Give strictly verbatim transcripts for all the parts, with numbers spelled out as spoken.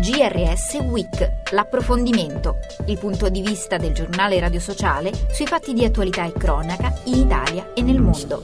G R S Week, l'approfondimento, il punto di vista del giornale Radio Sociale sui fatti di attualità e cronaca in Italia e nel mondo.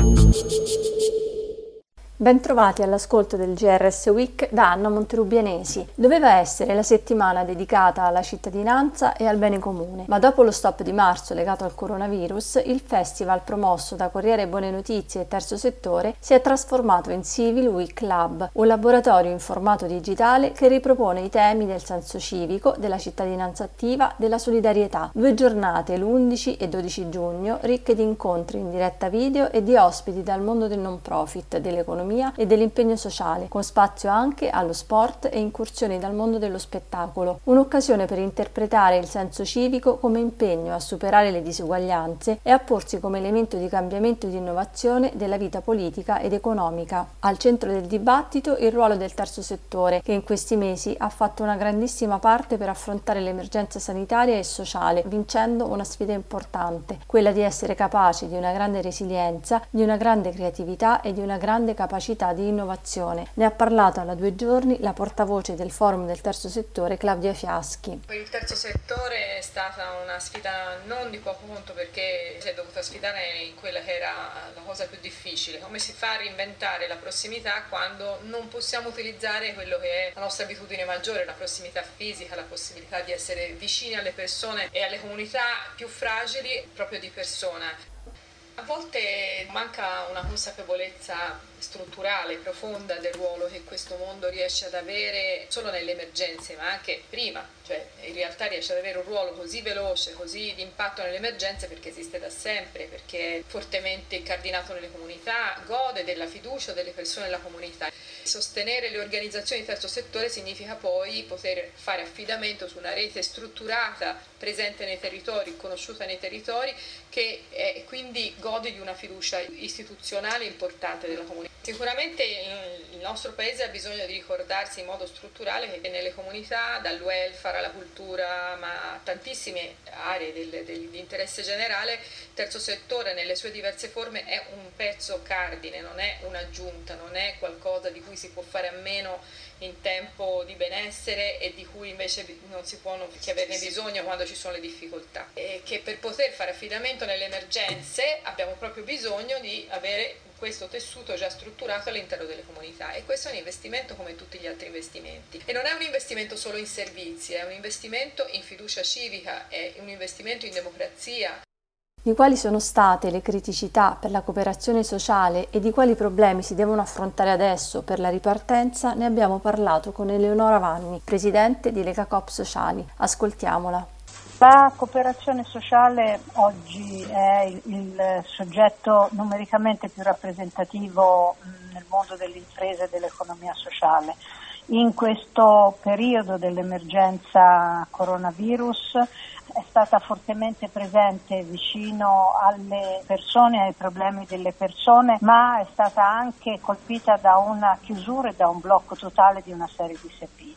Bentrovati all'ascolto del G R S Week da Anna Monterubianesi. Doveva essere la settimana dedicata alla cittadinanza e al bene comune, ma dopo lo stop di marzo legato al coronavirus, il festival promosso da Corriere Buone Notizie e Terzo Settore si è trasformato in Civil Week Lab, un laboratorio in formato digitale che ripropone i temi del senso civico, della cittadinanza attiva, della solidarietà. Due giornate, l'undici e dodici giugno, ricche di incontri in diretta video e di ospiti dal mondo del non profit, dell'economia e dell'impegno sociale, con spazio anche allo sport e incursioni dal mondo dello spettacolo. Un'occasione per interpretare il senso civico come impegno a superare le disuguaglianze e a porsi come elemento di cambiamento e di innovazione della vita politica ed economica. Al centro del dibattito il ruolo del terzo settore, che in questi mesi ha fatto una grandissima parte per affrontare l'emergenza sanitaria e sociale, vincendo una sfida importante, quella di essere capaci di una grande resilienza, di una grande creatività e di una grande capacità di innovazione. Ne ha parlato alla Due Giorni la portavoce del Forum del Terzo Settore, Claudia Fiaschi. Per il terzo settore è stata una sfida non di poco conto, perché si è dovuta sfidare in quella che era la cosa più difficile: come si fa a reinventare la prossimità quando non possiamo utilizzare quello che è la nostra abitudine maggiore, la prossimità fisica, la possibilità di essere vicini alle persone e alle comunità più fragili proprio di persona. A volte manca una consapevolezza strutturale, profonda del ruolo che questo mondo riesce ad avere solo nelle emergenze, ma anche prima, cioè in realtà riesce ad avere un ruolo così veloce, così di impatto nelle emergenze perché esiste da sempre, perché è fortemente incardinato nelle comunità, gode della fiducia delle persone nella comunità. Sostenere le organizzazioni di terzo settore significa poi poter fare affidamento su una rete strutturata, presente nei territori, conosciuta nei territori, che è, quindi gode di una fiducia istituzionale importante della comunità. Sicuramente il nostro paese ha bisogno di ricordarsi in modo strutturale che nelle comunità, dal welfare alla cultura, ma a tantissime aree del, del, di interesse generale, il terzo settore nelle sue diverse forme è un pezzo cardine, non è un'aggiunta, non è qualcosa di cui si può fare a meno in tempo di benessere e di cui invece non si può che averne bisogno quando ci sono le difficoltà, e che per poter fare affidamento nelle emergenze abbiamo proprio bisogno di avere questo tessuto già strutturato all'interno delle comunità, e questo è un investimento come tutti gli altri investimenti, e non è un investimento solo in servizi, è un investimento in fiducia civica, è un investimento in democrazia. Di quali sono state le criticità per la cooperazione sociale e di quali problemi si devono affrontare adesso per la ripartenza ne abbiamo parlato con Eleonora Vanni, presidente di Lega Coop Sociali. Ascoltiamola. La cooperazione sociale oggi è il, il soggetto numericamente più rappresentativo nel mondo dell'impresa e dell'economia sociale. In questo periodo dell'emergenza coronavirus è stata fortemente presente vicino alle persone, ai problemi delle persone, ma è stata anche colpita da una chiusura e da un blocco totale di una serie di servizi.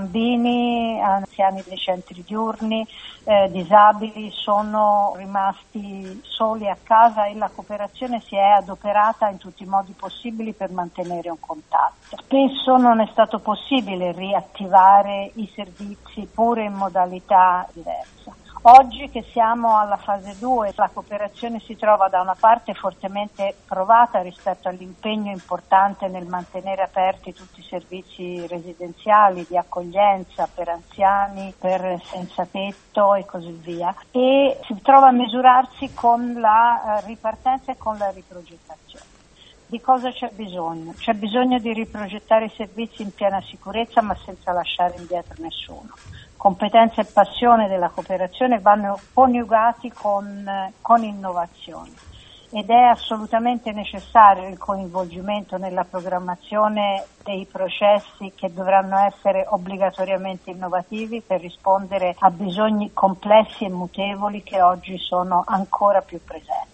Bambini, anziani dei centri diurni, eh, disabili sono rimasti soli a casa e la cooperazione si è adoperata in tutti i modi possibili per mantenere un contatto. Spesso non è stato possibile riattivare i servizi pure in modalità diversa. Oggi che siamo alla fase due, la cooperazione si trova da una parte fortemente provata rispetto all'impegno importante nel mantenere aperti tutti i servizi residenziali, di accoglienza per anziani, per senza tetto e così via, e si trova a misurarsi con la ripartenza e con la riprogettazione. Di cosa c'è bisogno? C'è bisogno di riprogettare i servizi in piena sicurezza ma senza lasciare indietro nessuno. Competenza e passione della cooperazione vanno coniugati con, con innovazione ed è assolutamente necessario il coinvolgimento nella programmazione dei processi che dovranno essere obbligatoriamente innovativi per rispondere a bisogni complessi e mutevoli che oggi sono ancora più presenti.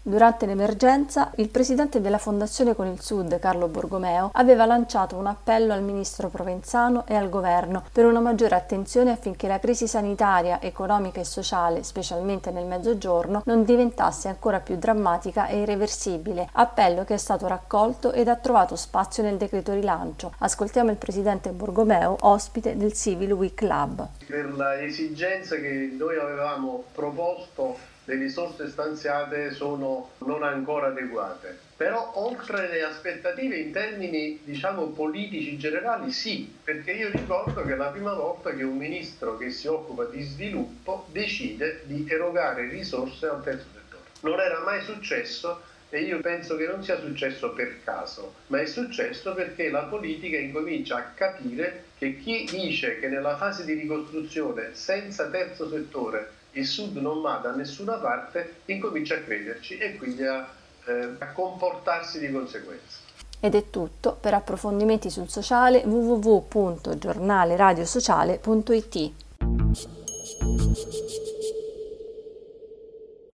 Durante l'emergenza, il presidente della Fondazione Con il Sud, Carlo Borgomeo, aveva lanciato un appello al ministro Provenzano e al governo per una maggiore attenzione affinché la crisi sanitaria, economica e sociale, specialmente nel Mezzogiorno, non diventasse ancora più drammatica e irreversibile, appello che è stato raccolto ed ha trovato spazio nel decreto rilancio. Ascoltiamo il presidente Borgomeo, ospite del Civil Week Lab. Per la esigenza che noi avevamo proposto, le risorse stanziate sono non ancora adeguate, però oltre le aspettative in termini diciamo politici generali sì, perché io ricordo che è la prima volta che un ministro che si occupa di sviluppo decide di erogare risorse al terzo settore. Non era mai successo e io penso che non sia successo per caso, ma è successo perché la politica incomincia a capire che chi dice che nella fase di ricostruzione senza terzo settore il Sud non va da nessuna parte, incomincia a crederci e quindi a, eh, a comportarsi di conseguenza. Ed è tutto. Per approfondimenti sul sociale w w w punto giornale radio sociale punto i t.